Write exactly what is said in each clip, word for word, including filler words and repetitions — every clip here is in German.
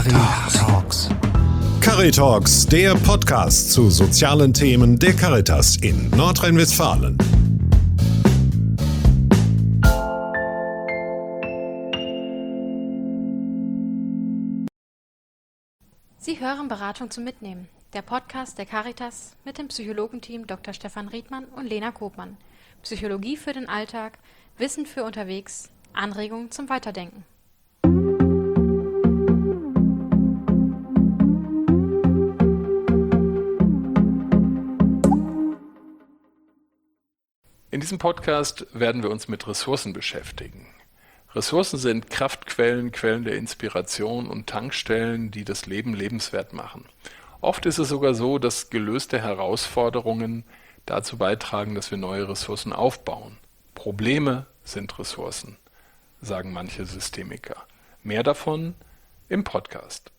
Caritalks. Caritalks, der Podcast zu sozialen Themen der Caritas in Nordrhein-Westfalen. Sie hören Beratung zum Mitnehmen, der Podcast der Caritas mit dem Psychologenteam Doktor Stefan Riedmann und Lena Kopmann. Psychologie für den Alltag, Wissen für unterwegs, Anregungen zum Weiterdenken. In diesem Podcast werden wir uns mit Ressourcen beschäftigen. Ressourcen sind Kraftquellen, Quellen der Inspiration und Tankstellen, die das Leben lebenswert machen. Oft ist es sogar so, dass gelöste Herausforderungen dazu beitragen, dass wir neue Ressourcen aufbauen. Probleme sind Ressourcen, sagen manche Systemiker. Mehr davon im Podcast.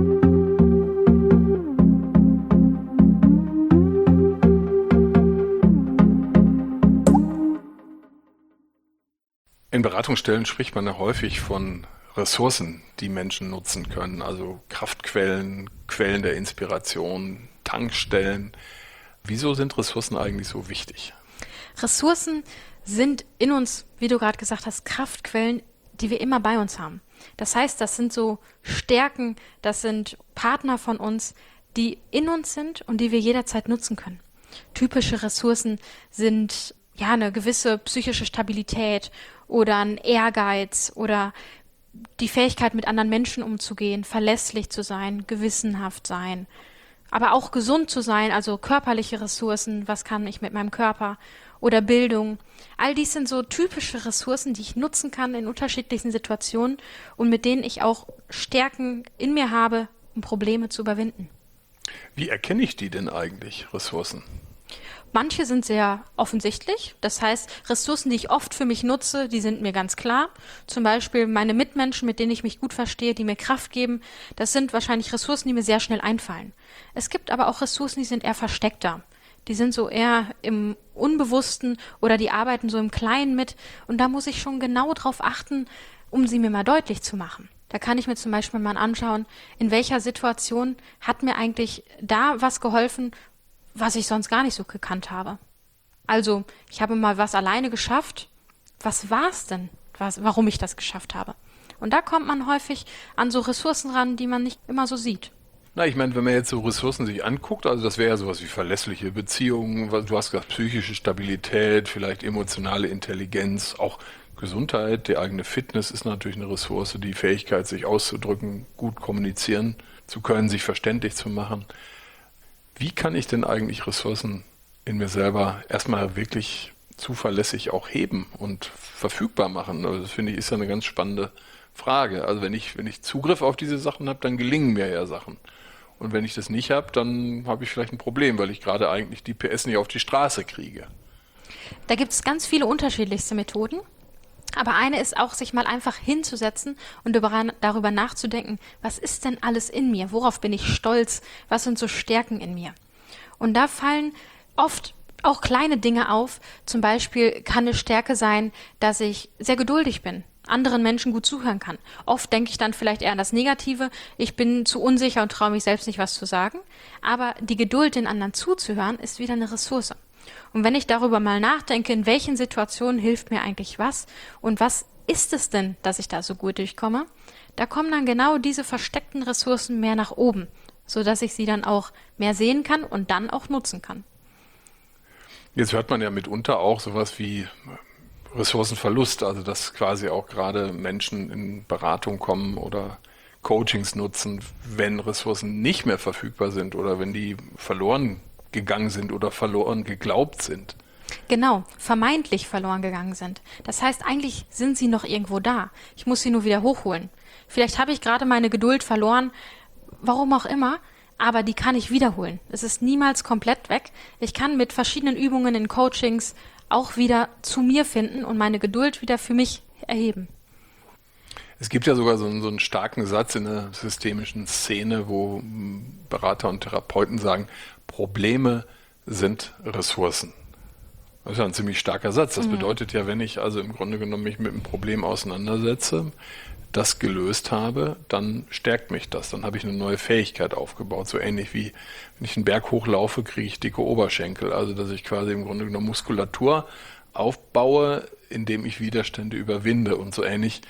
In Beratungsstellen spricht man ja häufig von Ressourcen, die Menschen nutzen können, also Kraftquellen, Quellen der Inspiration, Tankstellen. Wieso sind Ressourcen eigentlich so wichtig? Ressourcen sind in uns, wie du gerade gesagt hast, Kraftquellen, die wir immer bei uns haben. Das heißt, das sind so Stärken, das sind Partner von uns, die in uns sind und die wir jederzeit nutzen können. Typische Ressourcen sind ja eine gewisse psychische Stabilität oder ein Ehrgeiz oder die Fähigkeit, mit anderen Menschen umzugehen, verlässlich zu sein, gewissenhaft sein, aber auch gesund zu sein, also körperliche Ressourcen, was kann ich mit meinem Körper oder Bildung. All dies sind so typische Ressourcen, die ich nutzen kann in unterschiedlichen Situationen und mit denen ich auch Stärken in mir habe, um Probleme zu überwinden. Wie erkenne ich die denn eigentlich, Ressourcen? Manche sind sehr offensichtlich, das heißt, Ressourcen, die ich oft für mich nutze, die sind mir ganz klar. Zum Beispiel meine Mitmenschen, mit denen ich mich gut verstehe, die mir Kraft geben, das sind wahrscheinlich Ressourcen, die mir sehr schnell einfallen. Es gibt aber auch Ressourcen, die sind eher versteckter. Die sind so eher im Unbewussten oder die arbeiten so im Kleinen mit und da muss ich schon genau drauf achten, um sie mir mal deutlich zu machen. Da kann ich mir zum Beispiel mal anschauen, in welcher Situation hat mir eigentlich da was geholfen, was ich sonst gar nicht so gekannt habe. Also, ich habe mal was alleine geschafft. Was war es denn, was, warum ich das geschafft habe? Und da kommt man häufig an so Ressourcen ran, die man nicht immer so sieht. Na, ich meine, wenn man jetzt so Ressourcen sich anguckt, also das wäre ja sowas wie verlässliche Beziehungen, du hast gesagt, psychische Stabilität, vielleicht emotionale Intelligenz, auch Gesundheit, die eigene Fitness ist natürlich eine Ressource, die Fähigkeit, sich auszudrücken, gut kommunizieren zu können, sich verständlich zu machen. Wie kann ich denn eigentlich Ressourcen in mir selber erstmal wirklich zuverlässig auch heben und verfügbar machen? Also das finde ich ist ja eine ganz spannende Frage. Also wenn ich, wenn ich Zugriff auf diese Sachen habe, dann gelingen mir ja Sachen. Und wenn ich das nicht habe, dann habe ich vielleicht ein Problem, weil ich gerade eigentlich die P S nicht auf die Straße kriege. Da gibt es ganz viele unterschiedlichste Methoden. Aber eine ist auch, sich mal einfach hinzusetzen und darüber nachzudenken, was ist denn alles in mir? Worauf bin ich stolz? Was sind so Stärken in mir? Und da fallen oft auch kleine Dinge auf. Zum Beispiel kann eine Stärke sein, dass ich sehr geduldig bin, anderen Menschen gut zuhören kann. Oft denke ich dann vielleicht eher an das Negative. Ich bin zu unsicher und traue mich selbst nicht, was zu sagen. Aber die Geduld, den anderen zuzuhören, ist wieder eine Ressource. Und wenn ich darüber mal nachdenke, in welchen Situationen hilft mir eigentlich was und was ist es denn, dass ich da so gut durchkomme, da kommen dann genau diese versteckten Ressourcen mehr nach oben, sodass ich sie dann auch mehr sehen kann und dann auch nutzen kann. Jetzt hört man ja mitunter auch sowas wie Ressourcenverlust, also dass quasi auch gerade Menschen in Beratung kommen oder Coachings nutzen, wenn Ressourcen nicht mehr verfügbar sind oder wenn die verloren gegangen sind oder verloren geglaubt sind. Genau, vermeintlich verloren gegangen sind. Das heißt, eigentlich sind sie noch irgendwo da. Ich muss sie nur wieder hochholen. Vielleicht habe ich gerade meine Geduld verloren, warum auch immer, aber die kann ich wiederholen. Es ist niemals komplett weg. Ich kann mit verschiedenen Übungen in Coachings auch wieder zu mir finden und meine Geduld wieder für mich erheben. Es gibt ja sogar so einen, so einen starken Satz in der systemischen Szene, wo Berater und Therapeuten sagen, Probleme sind Ressourcen. Das ist ja ein ziemlich starker Satz. Das mhm. bedeutet ja, wenn ich also im Grunde genommen mich mit einem Problem auseinandersetze, das gelöst habe, dann stärkt mich das. Dann habe ich eine neue Fähigkeit aufgebaut. So ähnlich wie, wenn ich einen Berg hochlaufe, kriege ich dicke Oberschenkel. Also, dass ich quasi im Grunde genommen Muskulatur aufbaue, indem ich Widerstände überwinde. Und so ähnlich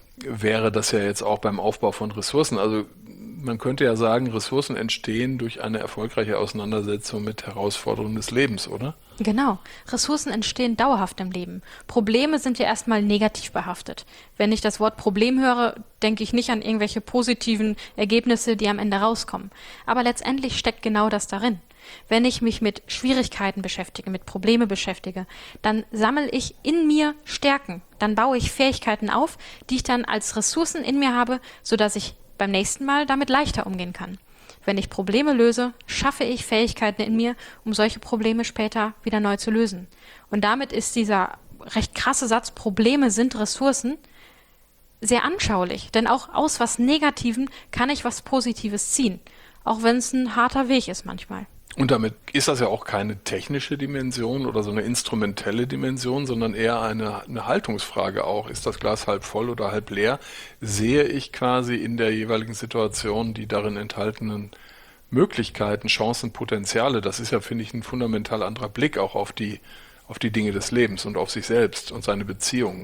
wäre das ja jetzt auch beim Aufbau von Ressourcen. Also, man könnte ja sagen, Ressourcen entstehen durch eine erfolgreiche Auseinandersetzung mit Herausforderungen des Lebens, oder? Genau. Ressourcen entstehen dauerhaft im Leben. Probleme sind ja erstmal negativ behaftet. Wenn ich das Wort Problem höre, denke ich nicht an irgendwelche positiven Ergebnisse, die am Ende rauskommen. Aber letztendlich steckt genau das darin. Wenn ich mich mit Schwierigkeiten beschäftige, mit Probleme beschäftige, dann sammle ich in mir Stärken. Dann baue ich Fähigkeiten auf, die ich dann als Ressourcen in mir habe, sodass ich beim nächsten Mal damit leichter umgehen kann. Wenn ich Probleme löse, schaffe ich Fähigkeiten in mir, um solche Probleme später wieder neu zu lösen. Und damit ist dieser recht krasse Satz, Probleme sind Ressourcen, sehr anschaulich. Denn auch aus was Negativem kann ich was Positives ziehen. Auch wenn es ein harter Weg ist manchmal. Und damit ist das ja auch keine technische Dimension oder so eine instrumentelle Dimension, sondern eher eine, eine Haltungsfrage auch. Ist das Glas halb voll oder halb leer? Sehe ich quasi in der jeweiligen Situation die darin enthaltenen Möglichkeiten, Chancen, Potenziale? Das ist ja, finde ich, ein fundamental anderer Blick auch auf die, auf die Dinge des Lebens und auf sich selbst und seine Beziehungen.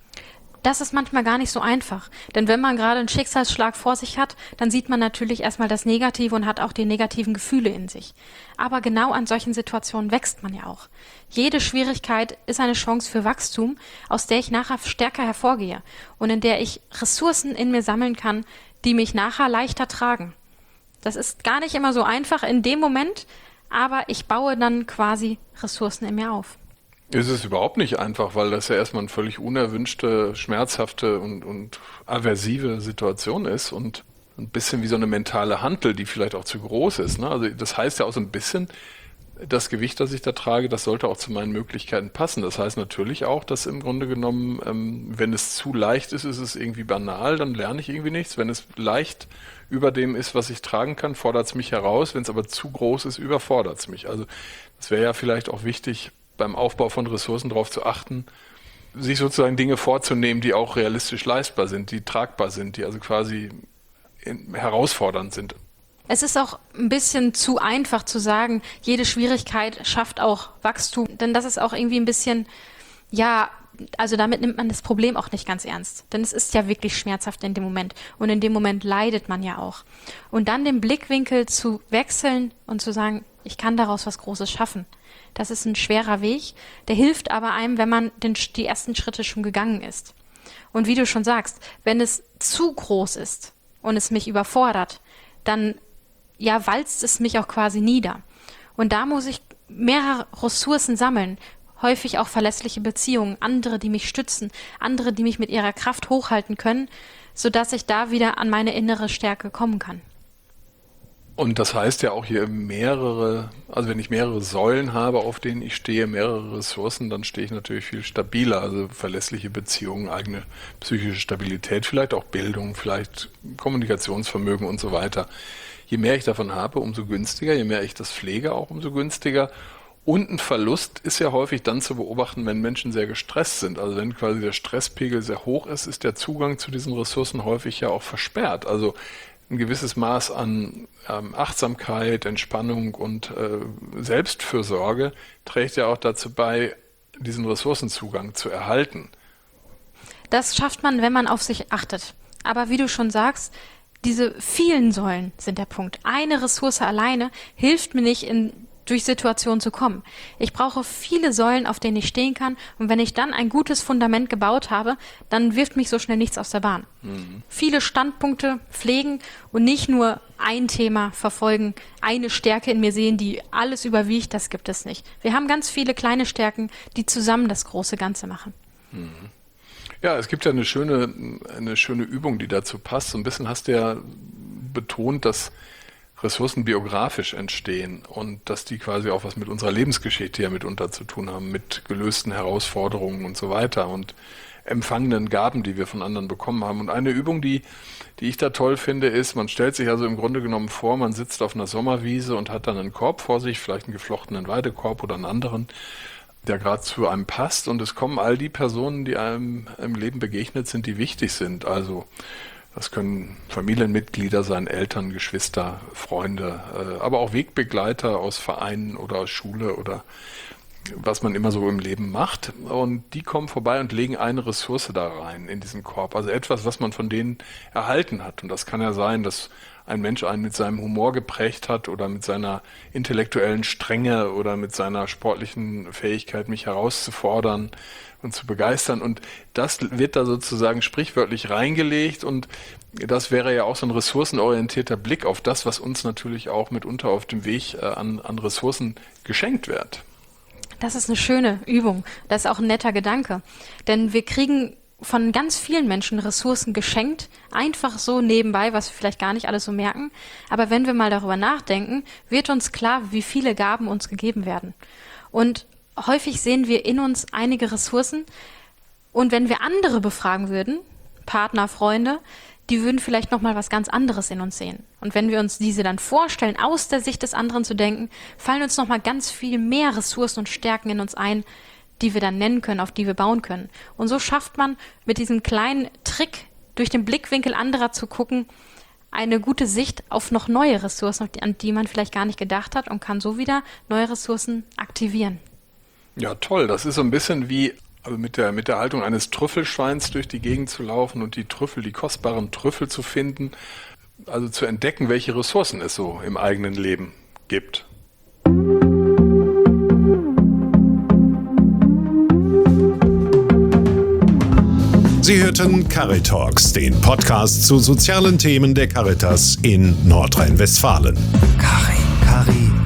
Das ist manchmal gar nicht so einfach. Denn wenn man gerade einen Schicksalsschlag vor sich hat, dann sieht man natürlich erstmal das Negative und hat auch die negativen Gefühle in sich. Aber genau an solchen Situationen wächst man ja auch. Jede Schwierigkeit ist eine Chance für Wachstum, aus der ich nachher stärker hervorgehe und in der ich Ressourcen in mir sammeln kann, die mich nachher leichter tragen. Das ist gar nicht immer so einfach in dem Moment, aber ich baue dann quasi Ressourcen in mir auf. Es ist überhaupt nicht einfach, weil das ja erstmal eine völlig unerwünschte, schmerzhafte und, und aversive Situation ist und ein bisschen wie so eine mentale Hantel, die vielleicht auch zu groß ist. Ne? Also das heißt ja auch so ein bisschen, das Gewicht, das ich da trage, das sollte auch zu meinen Möglichkeiten passen. Das heißt natürlich auch, dass im Grunde genommen, ähm, wenn es zu leicht ist, ist es irgendwie banal, dann lerne ich irgendwie nichts. Wenn es leicht über dem ist, was ich tragen kann, fordert es mich heraus. Wenn es aber zu groß ist, überfordert es mich. Also das wäre ja vielleicht auch wichtig, beim Aufbau von Ressourcen darauf zu achten, sich sozusagen Dinge vorzunehmen, die auch realistisch leistbar sind, die tragbar sind, die also quasi in, herausfordernd sind. Es ist auch ein bisschen zu einfach zu sagen, jede Schwierigkeit schafft auch Wachstum. Denn das ist auch irgendwie ein bisschen, ja, also damit nimmt man das Problem auch nicht ganz ernst. Denn es ist ja wirklich schmerzhaft in dem Moment. Und in dem Moment leidet man ja auch. Und dann den Blickwinkel zu wechseln und zu sagen, ich kann daraus was Großes schaffen. Das ist ein schwerer Weg, der hilft aber einem, wenn man den, die ersten Schritte schon gegangen ist. Und wie du schon sagst, wenn es zu groß ist und es mich überfordert, dann ja, walzt es mich auch quasi nieder. Und da muss ich mehrere Ressourcen sammeln, häufig auch verlässliche Beziehungen, andere, die mich stützen, andere, die mich mit ihrer Kraft hochhalten können, sodass ich da wieder an meine innere Stärke kommen kann. Und das heißt ja auch hier mehrere, also wenn ich mehrere Säulen habe, auf denen ich stehe, mehrere Ressourcen, dann stehe ich natürlich viel stabiler, also verlässliche Beziehungen, eigene psychische Stabilität, vielleicht auch Bildung, vielleicht Kommunikationsvermögen und so weiter. Je mehr ich davon habe, umso günstiger, je mehr ich das pflege, auch umso günstiger. Und ein Verlust ist ja häufig dann zu beobachten, wenn Menschen sehr gestresst sind. Also wenn quasi der Stresspegel sehr hoch ist, ist der Zugang zu diesen Ressourcen häufig ja auch versperrt. Also ein gewisses Maß an ähm, Achtsamkeit, Entspannung und äh, Selbstfürsorge trägt ja auch dazu bei, diesen Ressourcenzugang zu erhalten. Das schafft man, wenn man auf sich achtet. Aber wie du schon sagst, diese vielen Säulen sind der Punkt. Eine Ressource alleine hilft mir nicht, in durch Situationen zu kommen. Ich brauche viele Säulen, auf denen ich stehen kann. Und wenn ich dann ein gutes Fundament gebaut habe, dann wirft mich so schnell nichts aus der Bahn. Mhm. Viele Standpunkte pflegen und nicht nur ein Thema verfolgen, eine Stärke in mir sehen, die alles überwiegt, das gibt es nicht. Wir haben ganz viele kleine Stärken, die zusammen das große Ganze machen. Mhm. Ja, es gibt ja eine schöne, eine schöne Übung, die dazu passt. So ein bisschen hast du ja betont, dass Ressourcen biografisch entstehen und dass die quasi auch was mit unserer Lebensgeschichte ja mitunter zu tun haben, mit gelösten Herausforderungen und so weiter und empfangenen Gaben, die wir von anderen bekommen haben. Und eine Übung, die, die ich da toll finde, ist, man stellt sich also im Grunde genommen vor, man sitzt auf einer Sommerwiese und hat dann einen Korb vor sich, vielleicht einen geflochtenen Weidekorb oder einen anderen. der gerade zu einem passt. Und es kommen all die Personen, die einem im Leben begegnet sind, die wichtig sind. Also das können Familienmitglieder sein, Eltern, Geschwister, Freunde, äh, aber auch Wegbegleiter aus Vereinen oder aus Schule oder was man immer so im Leben macht. Und die kommen vorbei und legen eine Ressource da rein in diesen Korb. Also etwas, was man von denen erhalten hat. Und das kann ja sein, dass ein Mensch einen mit seinem Humor geprägt hat oder mit seiner intellektuellen Strenge oder mit seiner sportlichen Fähigkeit, mich herauszufordern und zu begeistern. Und das wird da sozusagen sprichwörtlich reingelegt. Und das wäre ja auch so ein ressourcenorientierter Blick auf das, was uns natürlich auch mitunter auf dem Weg äh, an, an Ressourcen geschenkt wird. Das ist eine schöne Übung. Das ist auch ein netter Gedanke. Denn wir kriegen von ganz vielen Menschen Ressourcen geschenkt, einfach so nebenbei, was wir vielleicht gar nicht alles so merken. Aber wenn wir mal darüber nachdenken, wird uns klar, wie viele Gaben uns gegeben werden. Und häufig sehen wir in uns einige Ressourcen. Und wenn wir andere befragen würden, Partner, Freunde, die würden vielleicht nochmal was ganz anderes in uns sehen. Und wenn wir uns diese dann vorstellen, aus der Sicht des anderen zu denken, fallen uns nochmal ganz viel mehr Ressourcen und Stärken in uns ein, die wir dann nennen können, auf die wir bauen können. Und so schafft man mit diesem kleinen Trick, durch den Blickwinkel anderer zu gucken, eine gute Sicht auf noch neue Ressourcen, an die man vielleicht gar nicht gedacht hat und kann so wieder neue Ressourcen aktivieren. Ja, toll. Das ist so ein bisschen wie also mit der, mit der Haltung eines Trüffelschweins durch die Gegend zu laufen und die Trüffel, die kostbaren Trüffel zu finden, also zu entdecken, welche Ressourcen es so im eigenen Leben gibt. Sie hörten Caritalks, den Podcast zu sozialen Themen der Caritas in Nordrhein-Westfalen. Cari, Cari.